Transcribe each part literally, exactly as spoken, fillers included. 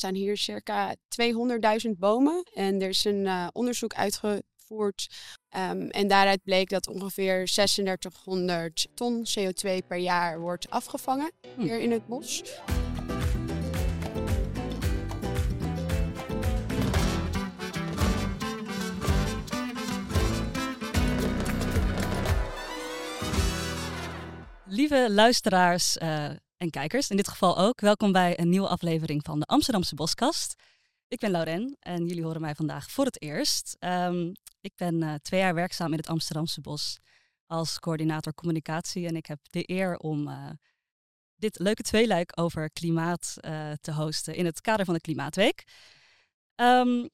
staan hier circa tweehonderdduizend bomen. En er is een uh, onderzoek uitgevoerd. Um, en daaruit bleek dat ongeveer zesentdertighonderd ton C O twee per jaar wordt afgevangen Hm. hier in het bos. Lieve luisteraars uh, en kijkers, in dit geval ook, welkom bij een nieuwe aflevering van de Amsterdamse Boskast. Ik ben Lauren en jullie horen mij vandaag voor het eerst. Um, ik ben uh, twee jaar werkzaam in het Amsterdamse Bos als coördinator communicatie en ik heb de eer om uh, dit leuke tweeluik over klimaat uh, te hosten in het kader van de Klimaatweek. Um,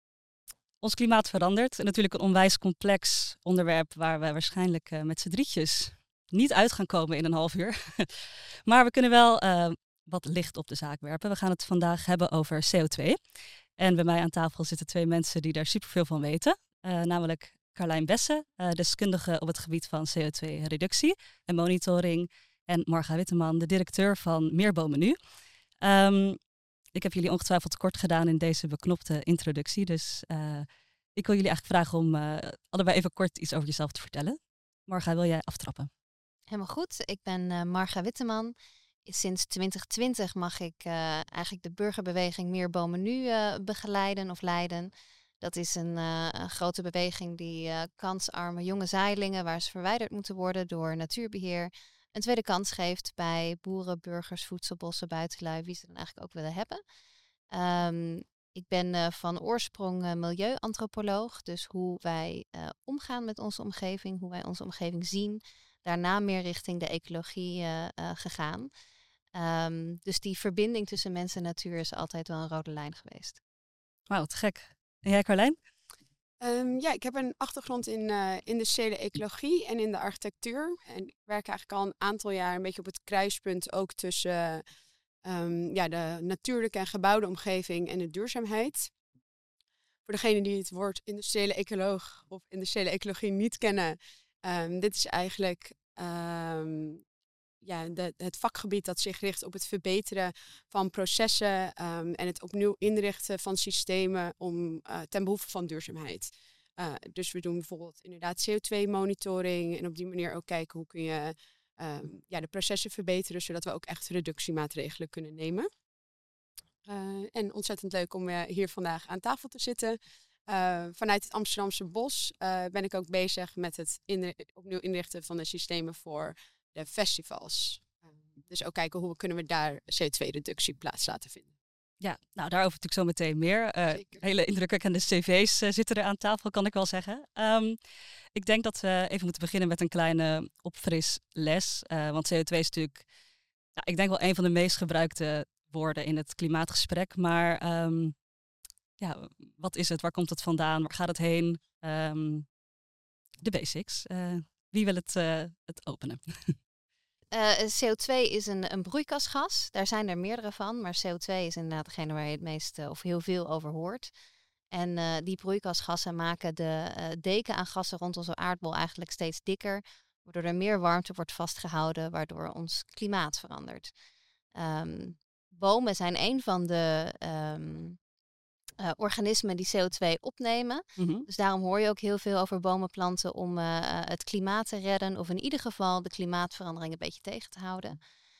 ons klimaat verandert, natuurlijk een onwijs complex onderwerp waar we waarschijnlijk uh, met z'n drietjes niet uit gaan komen in een half uur. Maar we kunnen wel uh, wat licht op de zaak werpen. We gaan het vandaag hebben over C O twee. En bij mij aan tafel zitten twee mensen die daar superveel van weten. Uh, namelijk Carlijn Besse, uh, deskundige op het gebied van C O twee reductie en monitoring. En Marga Witteman, de directeur van Meer Bomen Nu. Um, ik heb jullie ongetwijfeld kort gedaan in deze beknopte introductie. Dus uh, ik wil jullie eigenlijk vragen om uh, allebei even kort iets over jezelf te vertellen. Marga, wil jij aftrappen? Helemaal goed. Ik ben uh, Marga Witteman. Sinds twintig twintig mag ik uh, eigenlijk de burgerbeweging Meer Bomen Nu uh, begeleiden of leiden. Dat is een, uh, een grote beweging die uh, kansarme jonge zaailingen, waar ze verwijderd moeten worden door natuurbeheer, een tweede kans geeft bij boeren, burgers, voedselbossen, buitenlui, wie ze dan eigenlijk ook willen hebben. Um, ik ben uh, van oorsprong uh, milieuantropoloog, dus hoe wij uh, omgaan met onze omgeving, hoe wij onze omgeving zien. Daarna meer richting de ecologie uh, uh, gegaan. Um, dus die verbinding tussen mens en natuur is altijd wel een rode lijn geweest. Wauw, te gek. En jij, Carlijn? Um, ja, ik heb een achtergrond in, uh, in de stedelijke ecologie en in de architectuur. En ik werk eigenlijk al een aantal jaar een beetje op het kruispunt ook tussen uh, um, ja, de natuurlijke en gebouwde omgeving en de duurzaamheid. Voor degenen die het woord industriële ecoloog of industriële ecologie niet kennen, Um, dit is eigenlijk um, ja, de, het vakgebied dat zich richt op het verbeteren van processen um, en het opnieuw inrichten van systemen om, uh, ten behoeve van duurzaamheid. Uh, dus we doen bijvoorbeeld inderdaad C O twee monitoring en op die manier ook kijken hoe kun je um, ja, de processen verbeteren, zodat we ook echt reductiemaatregelen kunnen nemen. Uh, en ontzettend leuk om uh, hier vandaag aan tafel te zitten. Uh, vanuit het Amsterdamse Bos uh, ben ik ook bezig met het inri- opnieuw inrichten van de systemen voor de festivals. Uh, dus ook kijken hoe we kunnen we daar C O twee reductie plaats laten vinden. Ja, nou daarover natuurlijk zo meteen meer. Uh, hele indrukwekkende cv's uh, zitten er aan tafel, kan ik wel zeggen. Um, ik denk dat we even moeten beginnen met een kleine opfrisles. Uh, want C O twee is natuurlijk, nou, ik denk wel een van de meest gebruikte woorden in het klimaatgesprek. Maar um, ja, wat is het? Waar komt het vandaan? Waar gaat het heen? Um, de basics. Uh, wie wil het, uh, het openen? Uh, C O twee is een, een broeikasgas. Daar zijn er meerdere van. Maar C O twee is inderdaad degene waar je het meest uh, of heel veel over hoort. En uh, die broeikasgassen maken de uh, deken aan gassen rond onze aardbol eigenlijk steeds dikker. Waardoor er meer warmte wordt vastgehouden. Waardoor ons klimaat verandert. Um, bomen zijn een van de Um, Uh, organismen die C O twee opnemen. Mm-hmm. Dus daarom hoor je ook heel veel over bomen planten om uh, het klimaat te redden. Of in ieder geval de klimaatverandering een beetje tegen te houden.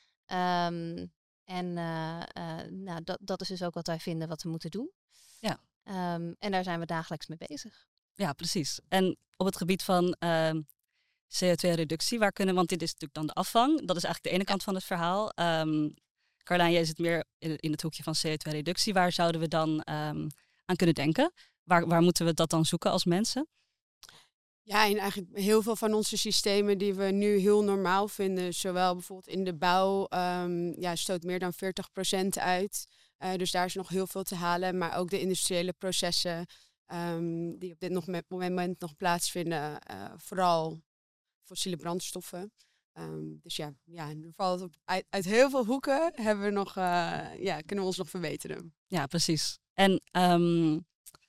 Um, en uh, uh, nou, dat, dat is dus ook wat wij vinden wat we moeten doen. Ja. Um, en daar zijn we dagelijks mee bezig. Ja, precies. En op het gebied van uh, C O twee reductie, waar kunnen, want dit is natuurlijk dan de afvang. Dat is eigenlijk de ene kant van het verhaal. Um, Carlijn, jij zit meer in, in het hoekje van C O twee reductie. Waar zouden we dan um, aan kunnen denken? Waar, waar moeten we dat dan zoeken als mensen? Ja, en eigenlijk heel veel van onze systemen die we nu heel normaal vinden, zowel bijvoorbeeld in de bouw, um, ja, stoot meer dan veertig procent uit. Uh, dus daar is nog heel veel te halen. Maar ook de industriële processen um, die op dit nog met, moment nog plaatsvinden, uh, vooral fossiele brandstoffen. Um, dus ja, ja er valt op, uit, uit heel veel hoeken hebben we nog, uh, ja, kunnen we ons nog verbeteren. Ja, precies. En um,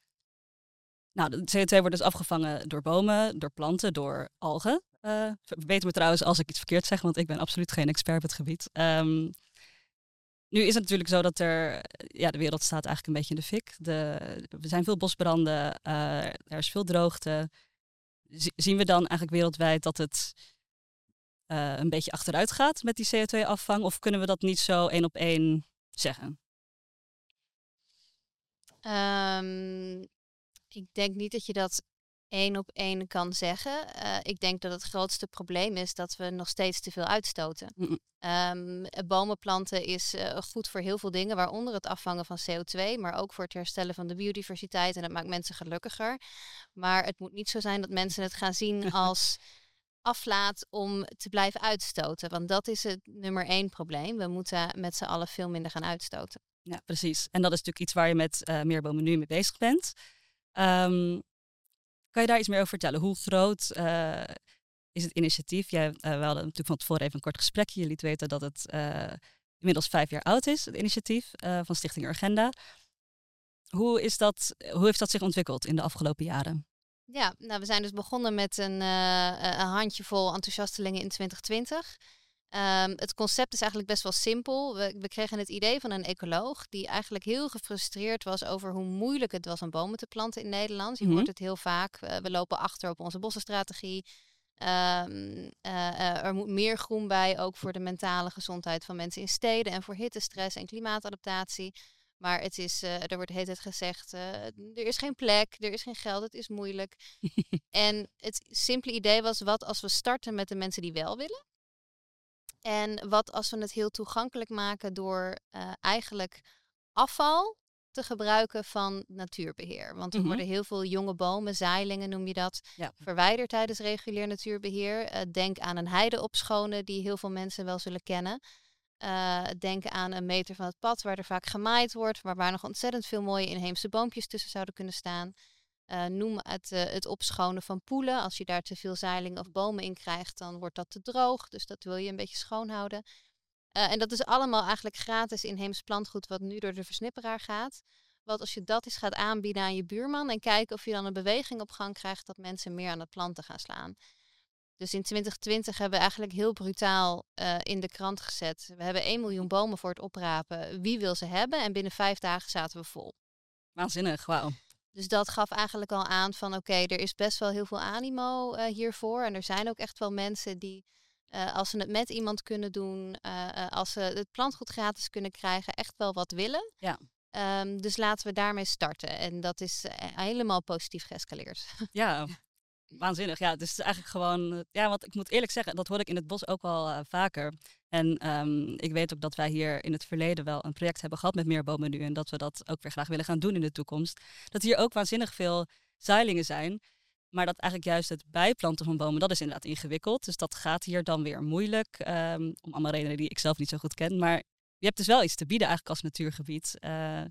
nou, de C O twee wordt dus afgevangen door bomen, door planten, door algen. Uh, verbeter me trouwens als ik iets verkeerd zeg, want ik ben absoluut geen expert op het gebied. Um, Nu is het natuurlijk zo dat er, ja, de wereld staat eigenlijk een beetje in de fik. De, er zijn veel bosbranden, uh, er is veel droogte. Z- zien we dan eigenlijk wereldwijd dat het uh, een beetje achteruit gaat met die C O twee afvang? Of kunnen we dat niet zo één op één zeggen? Um, ik denk niet dat je dat één op één kan zeggen. Uh, ik denk dat het grootste probleem is dat we nog steeds te veel uitstoten. Um, bomen planten is uh, goed voor heel veel dingen, waaronder het afvangen van C O twee, maar ook voor het herstellen van de biodiversiteit. En dat maakt mensen gelukkiger. Maar het moet niet zo zijn dat mensen het gaan zien als aflaat om te blijven uitstoten. Want dat is het nummer één probleem. We moeten met z'n allen veel minder gaan uitstoten. Ja, precies. En dat is natuurlijk iets waar je met uh, Meer Bomen Nu mee bezig bent. Um, kan je daar iets meer over vertellen? Hoe groot uh, is het initiatief? Jij, uh, we hadden natuurlijk van tevoren even een kort gesprekje. Je liet weten dat het uh, inmiddels vijf jaar oud is, het initiatief uh, van Stichting Urgenda. Hoe, is dat, hoe heeft dat zich ontwikkeld in de afgelopen jaren? Ja, nou, we zijn dus begonnen met een, uh, een handjevol enthousiastelingen in twintig twintig. Um, het concept is eigenlijk best wel simpel. We, we kregen het idee van een ecoloog die eigenlijk heel gefrustreerd was over hoe moeilijk het was om bomen te planten in Nederland. Je mm-hmm. hoort het heel vaak. Uh, we lopen achter op onze bossenstrategie. Um, uh, uh, er moet meer groen bij, ook voor de mentale gezondheid van mensen in steden en voor hittestress en klimaatadaptatie. Maar het is, uh, er wordt de hele tijd gezegd, uh, er is geen plek, er is geen geld, het is moeilijk. En het simpele idee was, wat als we starten met de mensen die wel willen? En wat als we het heel toegankelijk maken door uh, eigenlijk afval te gebruiken van natuurbeheer. Want er mm-hmm. worden heel veel jonge bomen, zaailingen noem je dat, ja. verwijderd tijdens regulier natuurbeheer. Uh, denk aan een heide opschonen die heel veel mensen wel zullen kennen. Uh, denk aan een meter van het pad waar er vaak gemaaid wordt, maar waar nog ontzettend veel mooie inheemse boompjes tussen zouden kunnen staan. Uh, noem het, uh, het opschonen van poelen. Als je daar te veel zeilingen of bomen in krijgt, dan wordt dat te droog. Dus dat wil je een beetje schoonhouden. Uh, en dat is allemaal eigenlijk gratis inheems plantgoed wat nu door de versnipperaar gaat. Wat als je dat eens gaat aanbieden aan je buurman en kijken of je dan een beweging op gang krijgt dat mensen meer aan het planten gaan slaan. Dus in twintig twintig hebben we eigenlijk heel brutaal uh, in de krant gezet. We hebben één miljoen bomen voor het oprapen. Wie wil ze hebben? En binnen vijf dagen zaten we vol. Waanzinnig, wauw. Dus dat gaf eigenlijk al aan van oké, okay, er is best wel heel veel animo uh, hiervoor. En er zijn ook echt wel mensen die, uh, als ze het met iemand kunnen doen, uh, uh, als ze het plantgoed gratis kunnen krijgen, echt wel wat willen. Ja. Um, dus laten we daarmee starten. En dat is uh, helemaal positief geëscaleerd. Ja, waanzinnig. Ja, dus eigenlijk gewoon, ja, want ik moet eerlijk zeggen, dat hoor ik in het bos ook wel uh, vaker. En um, ik weet ook dat wij hier in het verleden wel een project hebben gehad met Meer Bomen Nu. En dat we dat ook weer graag willen gaan doen in de toekomst. Dat hier ook waanzinnig veel zaailingen zijn. Maar dat eigenlijk juist het bijplanten van bomen, dat is inderdaad ingewikkeld. Dus dat gaat hier dan weer moeilijk. Um, om allemaal redenen die ik zelf niet zo goed ken. Maar je hebt dus wel iets te bieden eigenlijk als natuurgebied. Uh,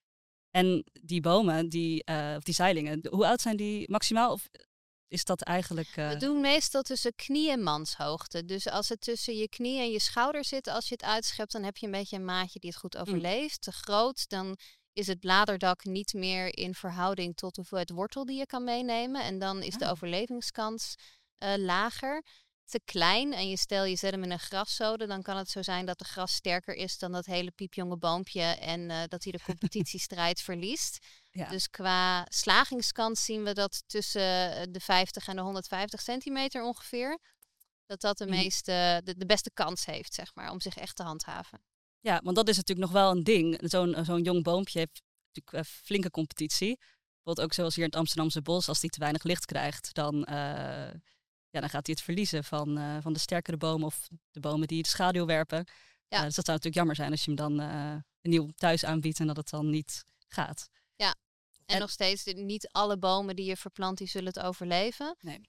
en die bomen, die, uh, of die zaailingen, hoe oud zijn die maximaal? Of is dat eigenlijk... Uh... We doen meestal tussen knie en manshoogte. Dus als het tussen je knie en je schouder zit, als je het uitschept, dan heb je een beetje een maatje die het goed overleeft. Mm. Te groot, dan is het bladerdak niet meer in verhouding tot de hoeveelheid wortel die je kan meenemen. En dan is ah. de overlevingskans uh, lager. Te klein en je stel je zet hem in een graszode, dan kan het zo zijn dat de gras sterker is dan dat hele piepjonge boompje en uh, dat hij de competitiestrijd verliest. Ja. Dus qua slagingskans zien we dat tussen de vijftig en de honderdvijftig centimeter ongeveer, dat dat de, mm. meeste, de, de beste kans heeft, zeg maar, om zich echt te handhaven. Ja, want dat is natuurlijk nog wel een ding. Zo'n, zo'n jong boompje heeft natuurlijk een flinke competitie. Bijvoorbeeld ook zoals hier in het Amsterdamse bos, als die te weinig licht krijgt, dan... Uh, Ja, dan gaat hij het verliezen van, uh, van de sterkere bomen of de bomen die de schaduw werpen. Ja. Uh, dus dat zou natuurlijk jammer zijn als je hem dan uh, een nieuw thuis aanbiedt en dat het dan niet gaat. Ja, en, en nog steeds niet alle bomen die je verplant, die zullen het overleven. Nee.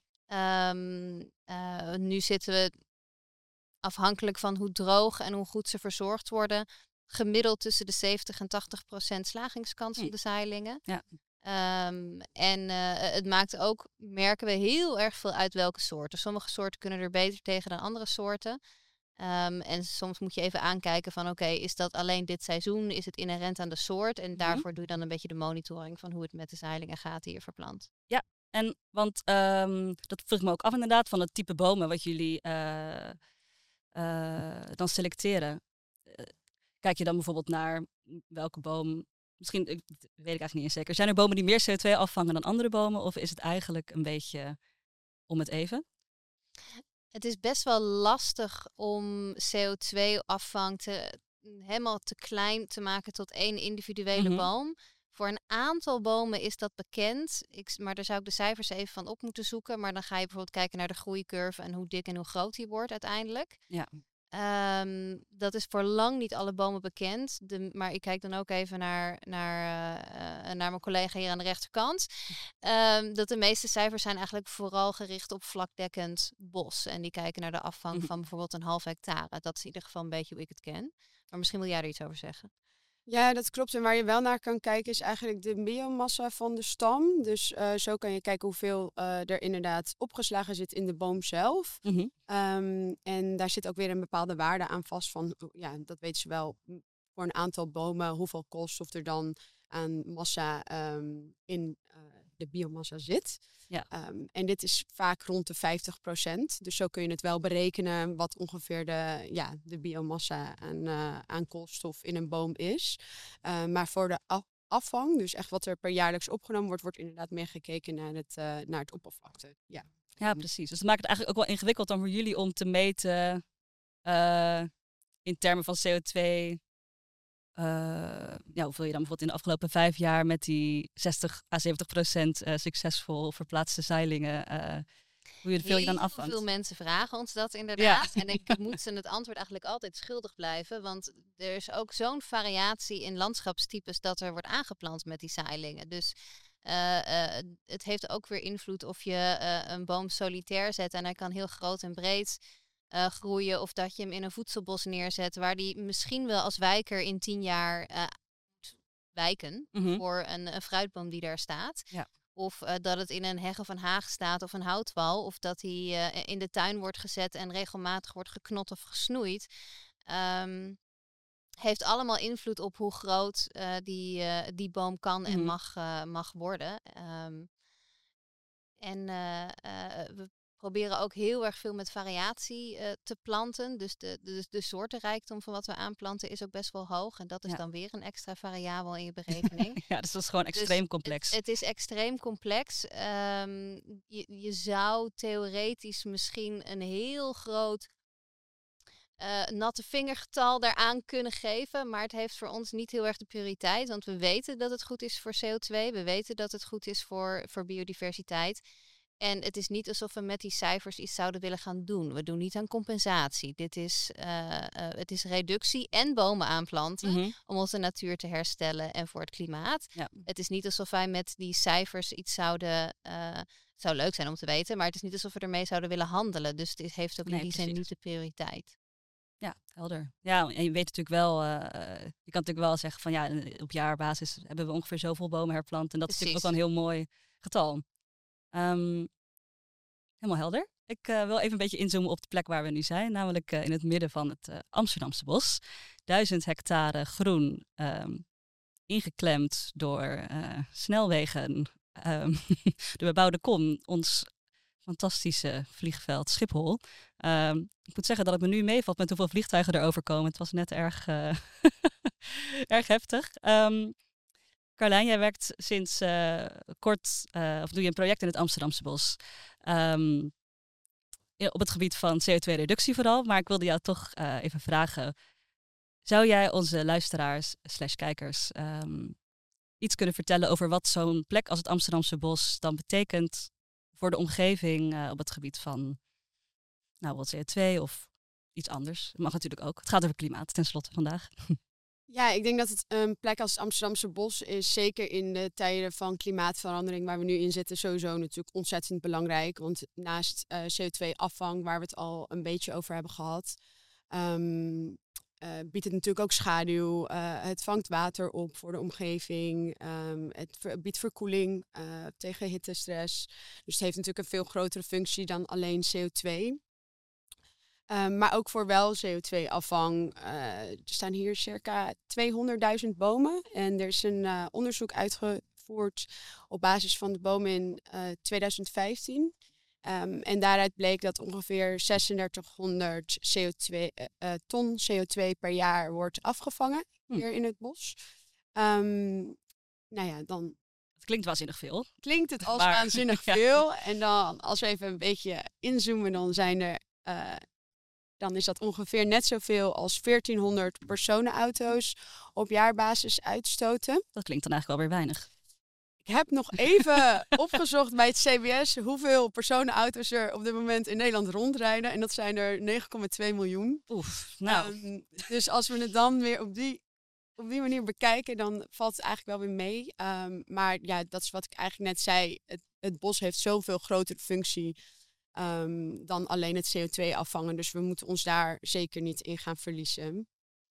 Um, uh, nu zitten we afhankelijk van hoe droog en hoe goed ze verzorgd worden, gemiddeld tussen de zeventig en tachtig procent slagingskans hm. op de zaailingen. Ja. Um, en uh, het maakt ook, merken we, heel erg veel uit welke soorten. Sommige soorten kunnen er beter tegen dan andere soorten. Um, en soms moet je even aankijken van oké, okay, is dat alleen dit seizoen? Is het inherent aan de soort? En daarvoor mm-hmm. doe je dan een beetje de monitoring van hoe het met de zaailingen gaat die je verplant. Ja, en want um, dat vroeg ik me ook af inderdaad van het type bomen wat jullie uh, uh, dan selecteren. Uh, kijk je dan bijvoorbeeld naar welke boom... Misschien, ik, weet ik eigenlijk niet eens zeker. Zijn er bomen die meer C O twee afvangen dan andere bomen? Of is het eigenlijk een beetje om het even? Het is best wel lastig om C O twee afvang te, helemaal te klein te maken tot één individuele Mhm. boom. Voor een aantal bomen is dat bekend. Ik, maar daar zou ik de cijfers even van op moeten zoeken. Maar dan ga je bijvoorbeeld kijken naar de groeicurve en hoe dik en hoe groot die wordt uiteindelijk. Ja. Ehm, dat is voor lang niet alle bomen bekend. De, maar ik kijk dan ook even naar, naar, uh, uh, naar mijn collega hier aan de rechterkant. Um, dat de meeste cijfers zijn eigenlijk vooral gericht op vlakdekkend bos. En die kijken naar de afvang Mhm. van bijvoorbeeld een half hectare. Dat is in ieder geval een beetje hoe ik het ken. Maar misschien wil jij er iets over zeggen. Ja, dat klopt. En waar je wel naar kan kijken is eigenlijk de biomassa van de stam. Dus uh, zo kan je kijken hoeveel uh, er inderdaad opgeslagen zit in de boom zelf. Mhm. Um, en daar zit ook weer een bepaalde waarde aan vast van, ja, dat weten ze wel voor een aantal bomen, hoeveel koolstof er dan aan massa um, in uh, de biomassa zit. Ja. Um, en dit is vaak rond de vijftig procent. Dus zo kun je het wel berekenen wat ongeveer de, ja, de biomassa aan, uh, aan koolstof in een boom is. Uh, maar voor de af- afvang, dus echt wat er per jaarlijks opgenomen wordt, wordt inderdaad meer gekeken naar het, uh, naar het oppervlakte. Ja. Ja, precies. Dus dat maakt het eigenlijk ook wel ingewikkeld dan voor jullie om te meten uh, in termen van C O twee. Uh, ja, hoeveel je dan bijvoorbeeld in de afgelopen vijf jaar met die zestig à zeventig procent uh, succesvol verplaatste zeilingen, uh, hoe je, veel je dan afvangt. Heel veel mensen vragen ons dat inderdaad. Ja. En ik moet ze het antwoord eigenlijk altijd schuldig blijven. Want er is ook zo'n variatie in landschapstypes dat er wordt aangeplant met die zeilingen. Dus uh, uh, het heeft ook weer invloed of je uh, een boom solitair zet en hij kan heel groot en breed Uh, groeien, of dat je hem in een voedselbos neerzet waar die misschien wel als wijker in tien jaar uh, wijken mm-hmm. voor een, een fruitboom die daar staat. Ja. Of uh, dat het in een heg of een haag staat of een houtwal, of dat hij uh, in de tuin wordt gezet en regelmatig wordt geknot of gesnoeid. Um, heeft allemaal invloed op hoe groot uh, die, uh, die boom kan mm-hmm. en mag, uh, mag worden. Um, en uh, uh, we proberen ook heel erg veel met variatie uh, te planten. Dus de, de, de soortenrijkdom van wat we aanplanten is ook best wel hoog. En dat is ja. dan weer een extra variabel in je berekening. Ja, dus dat is gewoon extreem dus complex. Het, het is extreem complex. Um, je, je zou theoretisch misschien een heel groot uh, natte vingergetal daaraan kunnen geven. Maar het heeft voor ons niet heel erg de prioriteit. Want we weten dat het goed is voor C O twee. We weten dat het goed is voor, voor biodiversiteit. En het is niet alsof we met die cijfers iets zouden willen gaan doen. We doen niet aan compensatie. Dit is, uh, uh, het is reductie en bomen aanplanten mm-hmm. om onze natuur te herstellen en voor het klimaat. Ja. Het is niet alsof wij met die cijfers iets zouden... Uh, het zou leuk zijn om te weten, maar het is niet alsof we ermee zouden willen handelen. Dus het heeft ook nee, in die zin niet de prioriteit. Ja, helder. Ja, en je weet natuurlijk wel, uh, je kan natuurlijk wel zeggen van ja, op jaarbasis hebben we ongeveer zoveel bomen herplant. En dat precies. Is natuurlijk ook wel een heel mooi getal. Um, helemaal helder. Ik uh, wil even een beetje inzoomen op de plek waar we nu zijn. Namelijk uh, in het midden van het uh, Amsterdamse bos. Duizend hectare groen. Um, ingeklemd door uh, snelwegen. Um, de bebouwde kom. Ons fantastische vliegveld Schiphol. Um, ik moet zeggen dat het me nu meevalt met hoeveel vliegtuigen er overkomen. Het was net erg, uh, erg heftig. Um, Carlijn, jij werkt sinds uh, kort, uh, of doe je een project in het Amsterdamse bos. Um, op het gebied van C O twee reductie vooral. Maar ik wilde jou toch uh, even vragen. Zou jij onze luisteraars slash kijkers um, iets kunnen vertellen over wat zo'n plek als het Amsterdamse bos dan betekent voor de omgeving uh, op het gebied van nou, wat C O twee of iets anders? Dat mag natuurlijk ook. Het gaat over klimaat tenslotte vandaag. Ja, ik denk dat het een plek als het Amsterdamse bos is, zeker in de tijden van klimaatverandering waar we nu in zitten, sowieso natuurlijk ontzettend belangrijk. Want naast uh, C O twee afvang, waar we het al een beetje over hebben gehad, um, uh, biedt het natuurlijk ook schaduw. Uh, het vangt water op voor de omgeving. Um, het ver- biedt verkoeling uh, tegen hittestress. Dus het heeft natuurlijk een veel grotere functie dan alleen C O twee. Um, maar ook voor wel C O twee afvang. Uh, er staan hier circa tweehonderdduizend bomen. En er is een uh, onderzoek uitgevoerd op basis van de bomen in uh, twintig vijftien. Um, en daaruit bleek dat ongeveer zesentdertighonderd C O twee, uh, uh, ton C O twee per jaar wordt afgevangen hm. hier in het bos. Um, nou ja, dan... Het klinkt waanzinnig veel. Klinkt het als maar, waanzinnig ja. veel. En dan, als we even een beetje inzoomen, dan zijn er... Uh, dan is dat ongeveer net zoveel als veertienhonderd personenauto's op jaarbasis uitstoten. Dat klinkt dan eigenlijk wel weer weinig. Ik heb nog even opgezocht bij het C B S hoeveel personenauto's er op dit moment in Nederland rondrijden. En dat zijn er negen komma twee miljoen. Oef, nou. Um, dus als we het dan weer op die, op die manier bekijken, dan valt het eigenlijk wel weer mee. Um, maar ja, dat is wat ik eigenlijk net zei. Het, het bos heeft zoveel grotere functie um, dan alleen het C O twee afvangen. Dus we moeten ons daar zeker niet in gaan verliezen.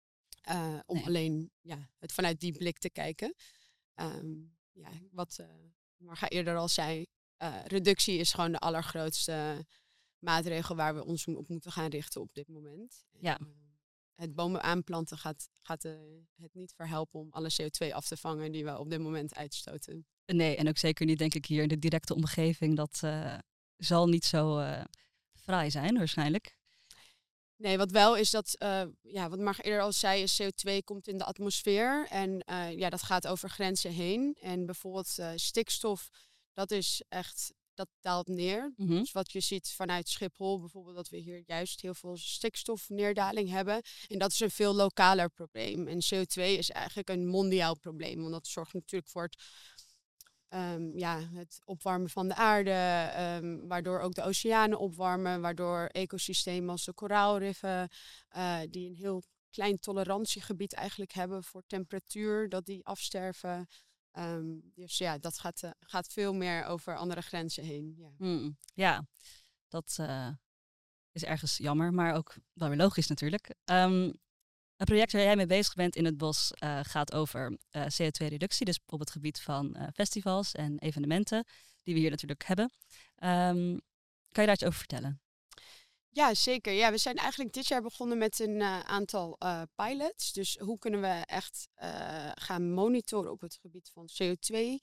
Uh, om nee. alleen ja, het vanuit die blik te kijken. Um, Ja, wat uh, Marga eerder al zei, uh, reductie is gewoon de allergrootste maatregel waar we ons op moeten gaan richten op dit moment. Ja. En, uh, het bomen aanplanten gaat, gaat uh, het niet verhelpen om alle C O twee af te vangen die we op dit moment uitstoten. Nee, en ook zeker niet denk ik hier in de directe omgeving. Dat uh, zal niet zo uh, fraai zijn waarschijnlijk. Nee, wat wel is dat, uh, ja, wat Marga eerder al zei, is C O twee komt in de atmosfeer. En uh, ja, dat gaat over grenzen heen. En bijvoorbeeld uh, stikstof, dat is echt, dat daalt neer. Mm-hmm. Dus wat je ziet vanuit Schiphol, bijvoorbeeld dat we hier juist heel veel stikstofneerdaling hebben. En dat is een veel lokaler probleem. En C O twee is eigenlijk een mondiaal probleem. Want dat zorgt natuurlijk voor het... Um, ja, het opwarmen van de aarde, um, waardoor ook de oceanen opwarmen, waardoor ecosystemen als de koraalriffen, uh, die een heel klein tolerantiegebied eigenlijk hebben voor temperatuur, dat die afsterven. Um, dus ja, dat gaat, uh, gaat veel meer over andere grenzen heen. Ja, mm, ja dat uh, is ergens jammer, maar ook wel weer logisch natuurlijk. Um, Een project waar jij mee bezig bent in het bos uh, gaat over uh, C O twee reductie. Dus op het gebied van uh, festivals en evenementen, die we hier natuurlijk hebben. Um, kan je daar iets over vertellen? Ja, zeker. Ja, we zijn eigenlijk dit jaar begonnen met een uh, aantal uh, pilots. Dus hoe kunnen we echt uh, gaan monitoren op het gebied van C O twee...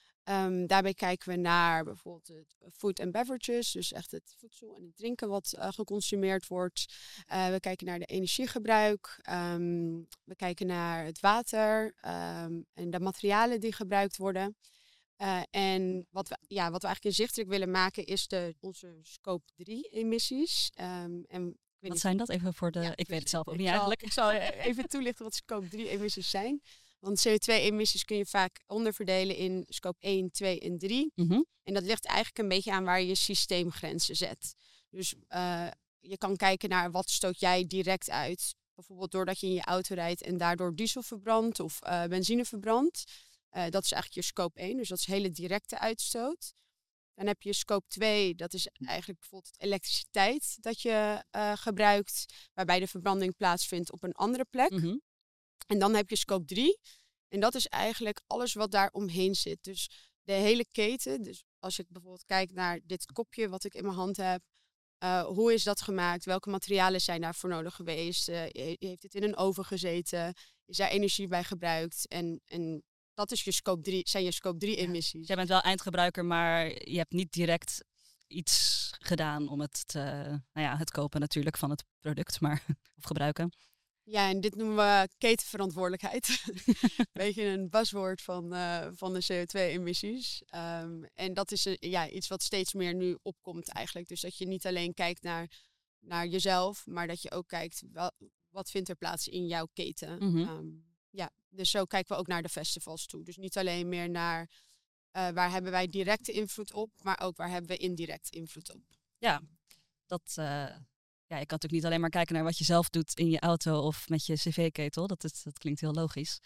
Um, daarbij kijken we naar bijvoorbeeld het food and beverages, dus echt het voedsel en het drinken wat uh, geconsumeerd wordt. Uh, we kijken naar de energiegebruik, um, we kijken naar het water um, en de materialen die gebruikt worden. Uh, en wat we, ja, wat we eigenlijk inzichtelijk willen maken is de, onze scope drie emissies. Um, en wat niet, zijn dat even voor de... Ja, ik weet het zelf ook ik niet zal, eigenlijk. Ik zal even toelichten wat scope drie emissies zijn. Want C O twee emissies kun je vaak onderverdelen in scope één, twee en drie. Mm-hmm. En dat ligt eigenlijk een beetje aan waar je systeemgrenzen zet. Dus uh, je kan kijken naar wat stoot jij direct uit. Bijvoorbeeld doordat je in je auto rijdt en daardoor diesel verbrandt of uh, benzine verbrandt. Uh, dat is eigenlijk je scope één, dus dat is hele directe uitstoot. Dan heb je scope twee, dat is eigenlijk bijvoorbeeld elektriciteit dat je uh, gebruikt, waarbij de verbranding plaatsvindt op een andere plek. Mm-hmm. En dan heb je scope drie. En dat is eigenlijk alles wat daar omheen zit. Dus de hele keten. Dus als ik bijvoorbeeld kijk naar dit kopje wat ik in mijn hand heb. Uh, hoe is dat gemaakt? Welke materialen zijn daarvoor nodig geweest? Uh, heeft het in een oven gezeten? Is daar energie bij gebruikt? En, en dat is je scope drie, zijn je scope drie emissies. Ja. Jij bent wel eindgebruiker, maar je hebt niet direct iets gedaan om het te... Nou ja, het kopen natuurlijk van het product, maar of gebruiken. Ja, en dit noemen we ketenverantwoordelijkheid. Een beetje een buzzwoord van, uh, van de C O twee emissies. Um, en dat is uh, ja, iets wat steeds meer nu opkomt eigenlijk. Dus dat je niet alleen kijkt naar, naar jezelf, maar dat je ook kijkt wel, wat vindt er plaats in jouw keten. Mm-hmm. Um, ja, dus zo kijken we ook naar de festivals toe. Dus niet alleen meer naar uh, waar hebben wij directe invloed op, maar ook waar hebben we indirect invloed op. Ja, dat... Uh... Ja, je kan natuurlijk niet alleen maar kijken naar wat je zelf doet in je auto of met je cv-ketel. Dat, is, dat klinkt heel logisch.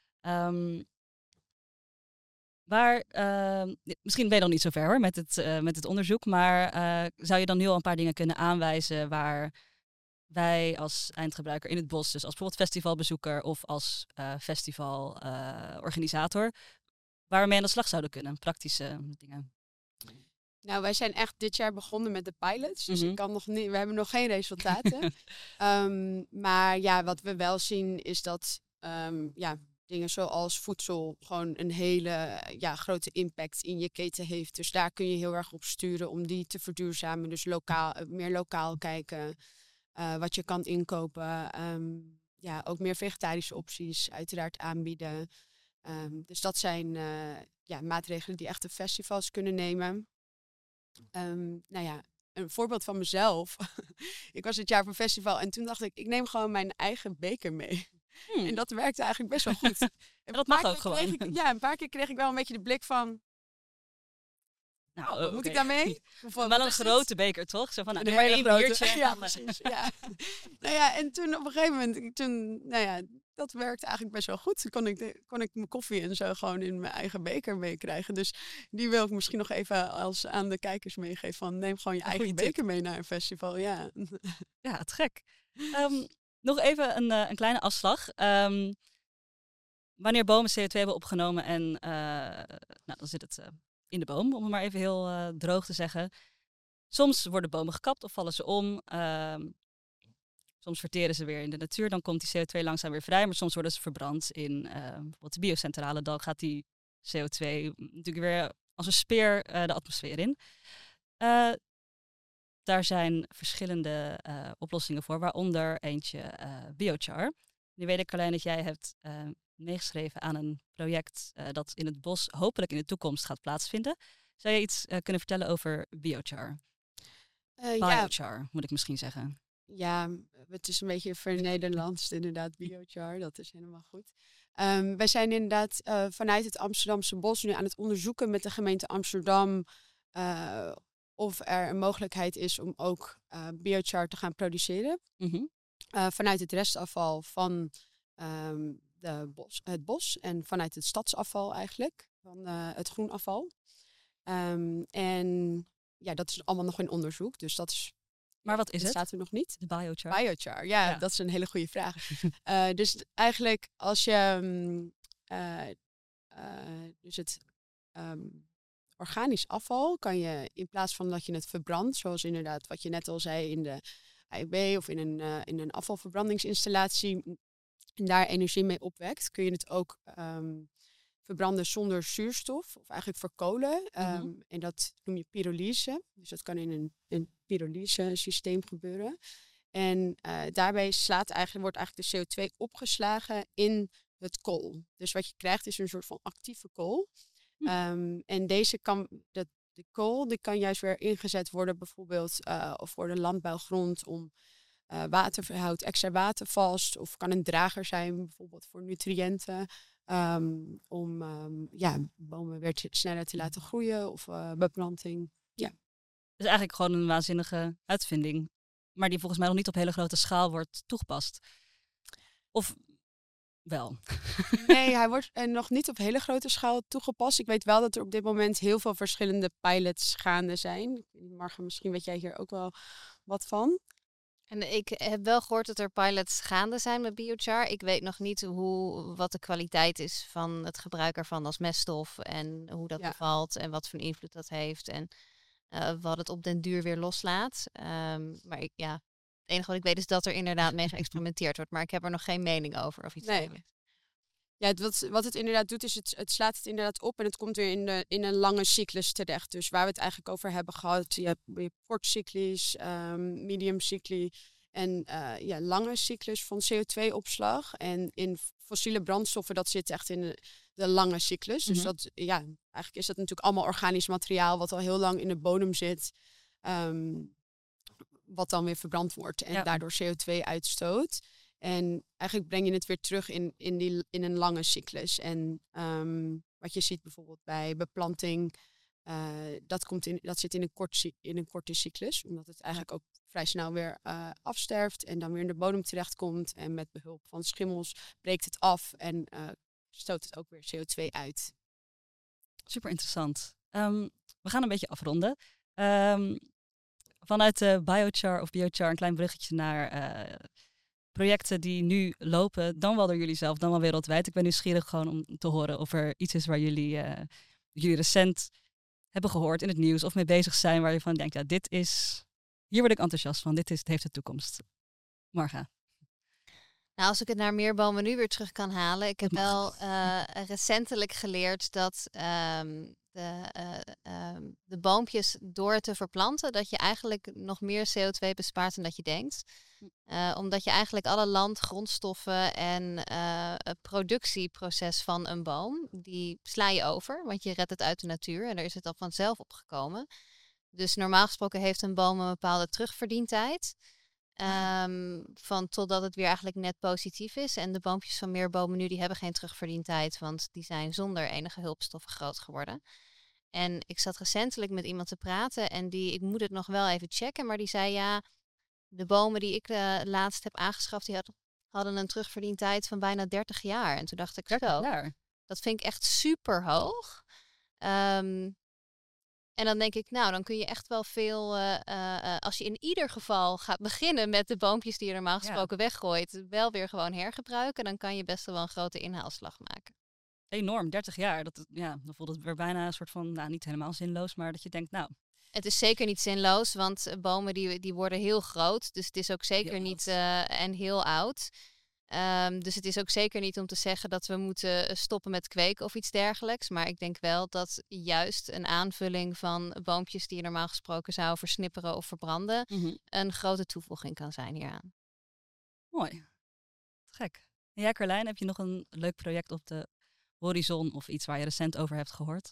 Um, maar uh, misschien ben je dan niet zo ver hoor met het, uh, met het onderzoek. Maar uh, zou je dan nu al een paar dingen kunnen aanwijzen waar wij als eindgebruiker in het bos, dus als bijvoorbeeld festivalbezoeker of als uh, festivalorganisator, uh, waar we mee aan de slag zouden kunnen? Praktische dingen. Nou, wij zijn echt dit jaar begonnen met de pilots. Dus mm-hmm. ik kan nog niet, we hebben nog geen resultaten. um, maar ja, wat we wel zien is dat um, ja, dingen zoals voedsel gewoon een hele ja, grote impact in je keten heeft. Dus daar kun je heel erg op sturen om die te verduurzamen. Dus lokaal, meer lokaal kijken, uh, wat je kan inkopen. Um, ja, ook meer vegetarische opties uiteraard aanbieden. Um, dus dat zijn uh, ja, maatregelen die echt de festivals kunnen nemen. Um, nou ja, een voorbeeld van mezelf. Ik was dit jaar op een festival en toen dacht ik, ik neem gewoon mijn eigen beker mee. Hmm. En dat werkte eigenlijk best wel goed. En en dat mag ook gewoon. Ik, ja, een paar keer kreeg ik wel een beetje de blik van... Nou, oh, okay. Moet ik daarmee? Wel een grote beker, toch? Zo van, nou, een hele grote biertje. Ja, precies. Ja. Nou ja, en toen op een gegeven moment, toen, nou ja, dat werkte eigenlijk best wel goed. Toen kon ik, kon ik mijn koffie en zo gewoon in mijn eigen beker meekrijgen. Dus die wil ik misschien nog even als aan de kijkers meegeven. Van neem gewoon je een eigen beker tip. mee naar een festival. Ja, ja het gek. Um, nog even een, uh, een kleine afslag. Um, wanneer bomen C O twee hebben opgenomen en uh, nou, dan zit het... Uh, in de boom, om het maar even heel uh, droog te zeggen. Soms worden bomen gekapt of vallen ze om. Uh, soms verteren ze weer in de natuur. Dan komt die C O twee langzaam weer vrij. Maar soms worden ze verbrand in uh, bijvoorbeeld de biocentrale. Dan gaat die C O twee natuurlijk weer als een speer uh, de atmosfeer in. Uh, daar zijn verschillende uh, oplossingen voor. Waaronder eentje uh, biochar. Nu weet ik, Carlijn, dat jij hebt... Uh, meegeschreven aan een project uh, dat in het bos hopelijk in de toekomst gaat plaatsvinden. Zou je iets uh, kunnen vertellen over biochar? Uh, biochar, ja. moet ik misschien zeggen. Ja, het is een beetje vernederlandst inderdaad, biochar. Dat is helemaal goed. Um, wij zijn inderdaad uh, vanuit het Amsterdamse bos nu aan het onderzoeken met de gemeente Amsterdam uh, of er een mogelijkheid is om ook uh, biochar te gaan produceren. Mm-hmm. Uh, vanuit het restafval van um, de bos, het bos en vanuit het stadsafval eigenlijk, van uh, het groenafval. Um, en ja, dat is allemaal nog in onderzoek, dus dat is... Maar wat is het? Staat er nog niet. De biochar. Biochar, ja, ja, dat is een hele goede vraag. uh, dus eigenlijk als je um, uh, uh, dus het um, organisch afval kan je in plaats van dat je het verbrandt, zoals inderdaad wat je net al zei in de A I B of in een, uh, in een afvalverbrandingsinstallatie en daar energie mee opwekt, kun je het ook um, verbranden zonder zuurstof of eigenlijk verkolen. Um, mm-hmm. En dat noem je pyrolyse. Dus dat kan in een, een pyrolyse systeem gebeuren. En uh, daarbij slaat eigenlijk, wordt eigenlijk de C O twee opgeslagen in het kool. Dus wat je krijgt is een soort van actieve kool. Mm. Um, en deze kan, de, de kool die kan juist weer ingezet worden bijvoorbeeld uh, voor de landbouwgrond om uh, waterverhoud extra water vast. Of kan een drager zijn bijvoorbeeld voor nutriënten. Um, om um, ja, bomen weer te, sneller te laten groeien of uh, beplanting. Ja. Dus eigenlijk gewoon een waanzinnige uitvinding. Maar die volgens mij nog niet op hele grote schaal wordt toegepast. Of wel? Nee, hij wordt uh, nog niet op hele grote schaal toegepast. Ik weet wel dat er op dit moment heel veel verschillende pilots gaande zijn. Marga, misschien weet jij hier ook wel wat van. En ik heb wel gehoord dat er pilots gaande zijn met biochar. Ik weet nog niet hoe, wat de kwaliteit is van het gebruik ervan als meststof. En hoe dat ja. bevalt en wat voor invloed dat heeft. En uh, wat het op den duur weer loslaat. Um, maar ik, ja, het enige wat ik weet is dat er inderdaad mee geëxperimenteerd wordt. Maar ik heb er nog geen mening over of iets nee. dergelijks. Ja, het, wat, wat het inderdaad doet is het, het slaat het inderdaad op en het komt weer in, de, in een lange cyclus terecht. Dus waar we het eigenlijk over hebben gehad, je hebt, je hebt kort cyclus, um, medium cycli en uh, ja, lange cyclus van C O twee opslag. En in fossiele brandstoffen, dat zit echt in de, de lange cyclus. Mm-hmm. Dus dat, ja, eigenlijk is dat natuurlijk allemaal organisch materiaal wat al heel lang in de bodem zit. Um, wat dan weer verbrand wordt en ja. daardoor C O twee uitstoot. En eigenlijk breng je het weer terug in, in, die, in een lange cyclus. En um, wat je ziet bijvoorbeeld bij beplanting, uh, dat, komt in, dat zit in een, kort, in een korte cyclus. Omdat het eigenlijk ook vrij snel weer uh, afsterft en dan weer in de bodem terechtkomt. En met behulp van schimmels breekt het af en uh, stoot het ook weer C O twee uit. Super interessant. Um, we gaan een beetje afronden. Um, vanuit de biochar of biochar een klein bruggetje naar Uh, projecten die nu lopen, dan wel door jullie zelf, dan wel wereldwijd. Ik ben nieuwsgierig gewoon om te horen of er iets is waar jullie, uh, jullie recent hebben gehoord in het nieuws of mee bezig zijn, waar je van denkt, ja, dit is, hier word ik enthousiast van, dit is, het heeft de toekomst. Marga. Nou, als ik het naar meer bomen nu weer terug kan halen. Ik heb wel uh, recentelijk geleerd dat um, de, uh, um, de boompjes door te verplanten, dat je eigenlijk nog meer C O twee bespaart dan dat je denkt. Uh, omdat je eigenlijk alle land, grondstoffen en uh, het productieproces van een boom, die sla je over. Want je redt het uit de natuur en daar is het al vanzelf opgekomen. Dus normaal gesproken heeft een boom een bepaalde terugverdientijd. Um, van totdat het weer eigenlijk net positief is. En de boompjes van meer bomen nu, die hebben geen terugverdientijd. Want die zijn zonder enige hulpstoffen groot geworden. En ik zat recentelijk met iemand te praten. En die, ik moet het nog wel even checken. Maar die zei ja, de bomen die ik uh, laatst heb aangeschaft, die had, hadden een terugverdientijd van bijna dertig jaar. En toen dacht ik dertig zo, jaar. Dat vind ik echt super hoog. Um, En dan denk ik, nou, dan kun je echt wel veel, uh, uh, als je in ieder geval gaat beginnen met de boompjes die je normaal gesproken ja. weggooit, wel weer gewoon hergebruiken, dan kan je best wel een grote inhaalslag maken. Enorm, dertig jaar. Dat, ja, dan voelt het weer bijna een soort van, nou, niet helemaal zinloos, maar dat je denkt, nou. Het is zeker niet zinloos, want bomen die, die worden heel groot, dus het is ook zeker heel niet, uh, en heel oud. Um, dus het is ook zeker niet om te zeggen dat we moeten stoppen met kweken of iets dergelijks. Maar ik denk wel dat juist een aanvulling van boompjes die je normaal gesproken zou versnipperen of verbranden, mm-hmm. een grote toevoeging kan zijn hieraan. Mooi. Gek. En jij, Carlijn, heb je nog een leuk project op de horizon of iets waar je recent over hebt gehoord?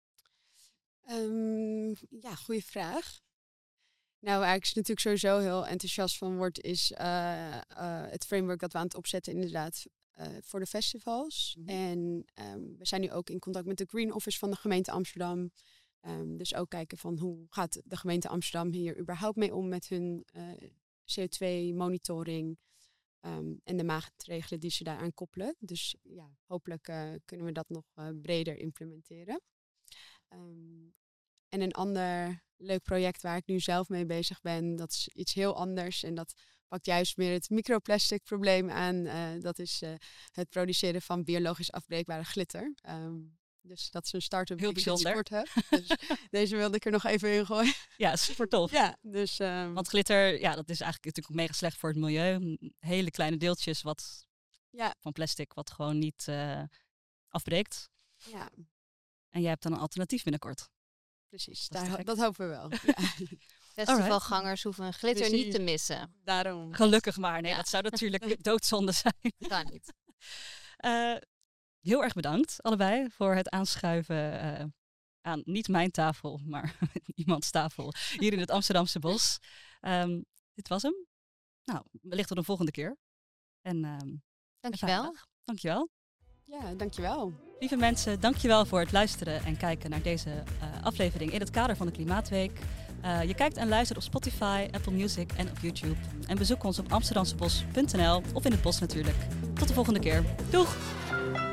Um, ja, goede vraag. Nou, waar ik natuurlijk sowieso heel enthousiast van word, is uh, uh, het framework dat we aan het opzetten inderdaad uh, voor de festivals. Mm-hmm. En um, we zijn nu ook in contact met de Green Office van de gemeente Amsterdam. Um, dus ook kijken van hoe gaat de gemeente Amsterdam hier überhaupt mee om met hun uh, C O twee monitoring um, en de maatregelen die ze daaraan koppelen. Dus ja, hopelijk uh, kunnen we dat nog uh, breder implementeren. Um, en een ander leuk project waar ik nu zelf mee bezig ben, dat is iets heel anders. En dat pakt juist meer het microplastic probleem aan. Uh, dat is uh, het produceren van biologisch afbreekbare glitter. Um, dus dat is een start-up heel bijzonder. Sport heb. Dus deze wilde ik er nog even in gooien. Ja, super tof. Ja, dus, um... Want glitter, ja, dat is eigenlijk natuurlijk mega slecht voor het milieu. Hele kleine deeltjes wat ja. van plastic wat gewoon niet uh, afbreekt. Ja. En jij hebt dan een alternatief binnenkort. Precies, dat, daar, dat hopen we wel. Ja. Festivalgangers hoeven glitter Precies. niet te missen. Daarom. Gelukkig maar. Nee, ja. Dat zou natuurlijk doodzonde zijn. Kan niet. Uh, heel erg bedankt allebei voor het aanschuiven uh, aan niet mijn tafel, maar iemands tafel hier in het Amsterdamse Bos. Um, dit was hem. Nou, wellicht tot een volgende keer. En um, dankjewel. Dankjewel. Ja, dankjewel. Lieve mensen, dankjewel voor het luisteren en kijken naar deze uh, aflevering in het kader van de Klimaatweek. Uh, je kijkt en luistert op Spotify, Apple Music en op YouTube. En bezoek ons op amsterdamsebos punt n l of in het bos natuurlijk. Tot de volgende keer. Doeg!